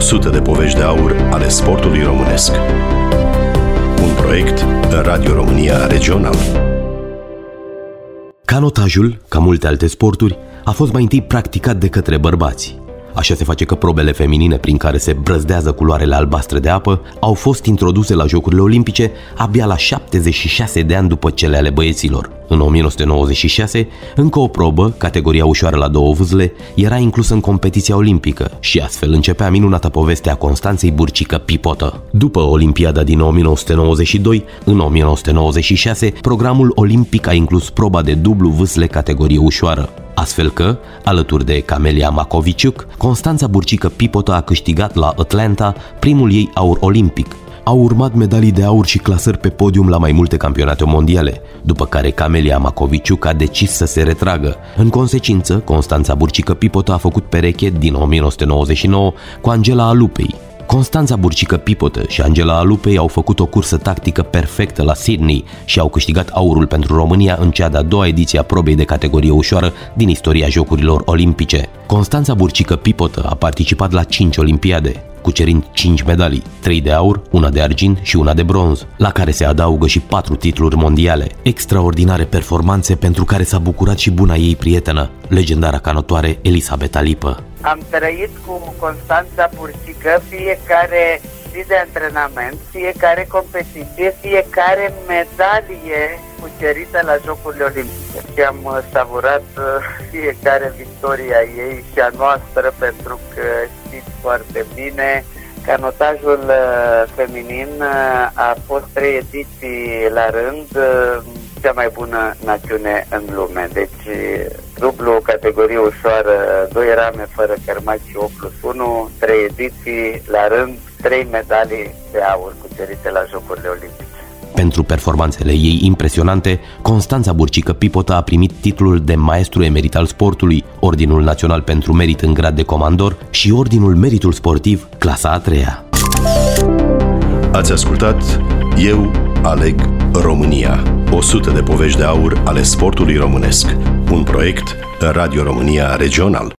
100 de povești de aur ale sportului românesc. Un proiect Radio România Regional. Canotajul, ca multe alte sporturi, a fost mai întâi practicat de către bărbați. Așa se face că probele feminine prin care se brăzdează culoarele albastre de apă au fost introduse la Jocurile Olimpice abia la 76 de ani după cele ale băieților. În 1996, încă o probă, categoria ușoară la 2 vâzle, era inclusă în competiția olimpică și astfel începea minunata poveste a Constanței Burcică-Pipotă. După Olimpiada din 1992, în 1996, programul olimpic a inclus proba de dublu vâsle categorie ușoară. Astfel că, alături de Camelia Macoviciuc, Constanța Burcică-Pipotă a câștigat la Atlanta primul ei aur olimpic. Au urmat medalii de aur și clasări pe podium la mai multe campionate mondiale, după care Camelia Macoviciuc a decis să se retragă. În consecință, Constanța Burcică-Pipotă a făcut pereche din 1999 cu Angela Alupei. Constanța Burcică-Pipotă și Angela Alupei au făcut o cursă tactică perfectă la Sydney și au câștigat aurul pentru România în cea de-a doua ediție a probei de categorie ușoară din istoria Jocurilor Olimpice. Constanța Burcică-Pipotă a participat la 5 olimpiade, cucerind 5 medalii, 3 de aur, una de argint și una de bronz, la care se adaugă și 4 titluri mondiale. Extraordinare performanțe pentru care s-a bucurat și buna ei prietenă, legendara canotoare Elisabeta Lipă. Am trăit cu Constanța Burcică fiecare zi de antrenament, fiecare competiție, fiecare medalie cucerită la Jocurile Olimpice. Și am savurat fiecare victorie a ei și a noastră, pentru că știți foarte bine, canotajul feminin a fost 3 ediții la rând cea mai bună națiune în lume. Deci dublu categorie ușoară, 2 rame fără cărmați și 8+1, 3 ediții la rând, 3 medalii de aur cucerite la Jocurile Olimpice. Pentru performanțele ei impresionante, Constanța Burcică-Pipotă a primit titlul de maestru emerit al sportului, Ordinul Național pentru Merit în grad de comandor și Ordinul Meritul Sportiv, clasa a 3-a. Ați ascultat Eu aleg România. 100 de povești de aur ale sportului românesc. Un proiect Radio România Regional.